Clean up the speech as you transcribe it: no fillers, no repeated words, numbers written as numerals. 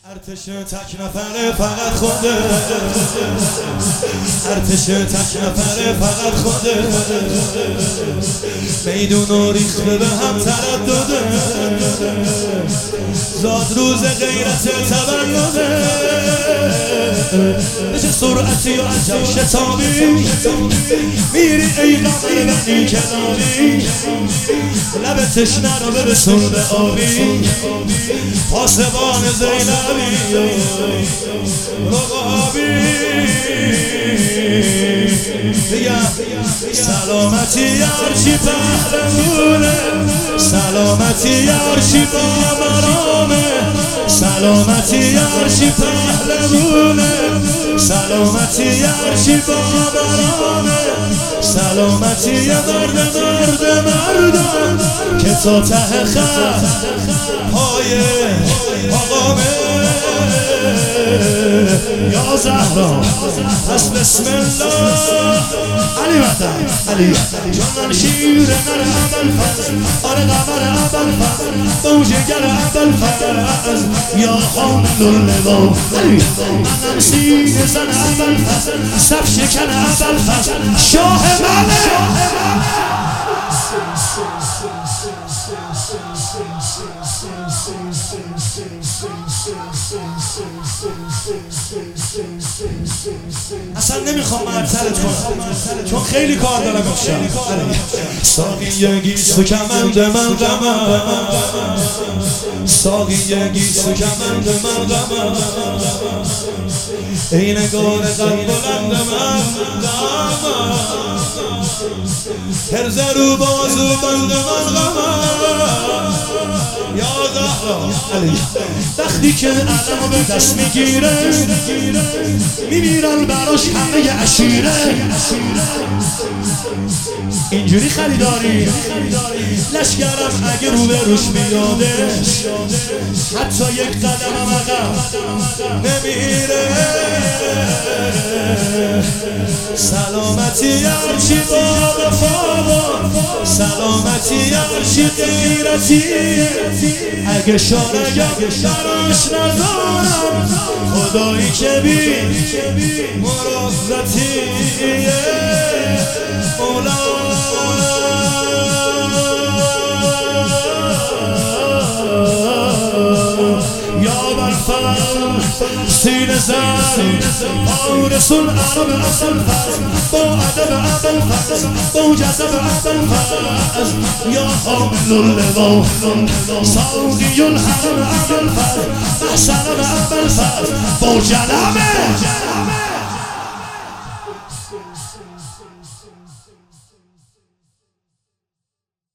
ارتش تک نفره فقط خوده، ارتش تک نفره فقط خوده، میدون و ریخته به هم تردده، زاد روز غیرت تولده، چه سرعتی و عجب شتابی، میری ای قمر بنی کلامی، لب تشنه رو برسون به آبی، پاسبان زینبی رقابی. بگم سلامتی هرچی پهلوونه، سلامتی هرچی با مرامه، سلامتی هرچی پهلوونه، سلامتی هرچی با مرامه، سلامتی مردم که تا ته خط پای آقامه. یا زهرا پس بسم الله علی وطن علی چون من شیر نر ابوالفضل، آره قمر ابوالفضل، موجگر ابوالفضل، یا خانم اللوا علی منم سینه زن ابوالفضل، صف شکن ابوالفضل، شاه منه. اصلا نمیخوام معطلت کنم چون خیلی کار دارم امشب. ساقی یگیز تو کمند من غمم، ساقی یگیز تو کمند من غمم، ای نگار قد بلند من غمم، هرز رو بازو بند من غمم. یا زهرا علی وقتی که علمو به دست میگیره، میمیرن براش همه عشیره، اینجوری خریداری لشگرم اگه رو به روش میادش، حتی یک قدمم عقب نمیره. سلامتی هرچی با وفا، سلامتی هرچی غیرتی، اگه شارگم براش ندارم، خدایی که بی مراقبتیه مولا. یا برفر سینه زن با رسول عرب ابوالفضل، با ادب ابوالفضل، با جذب ابوالفضل، یا حامل اللوا ساقی الحرم ابوالفضل، احسن ابوالفضل با جلمه.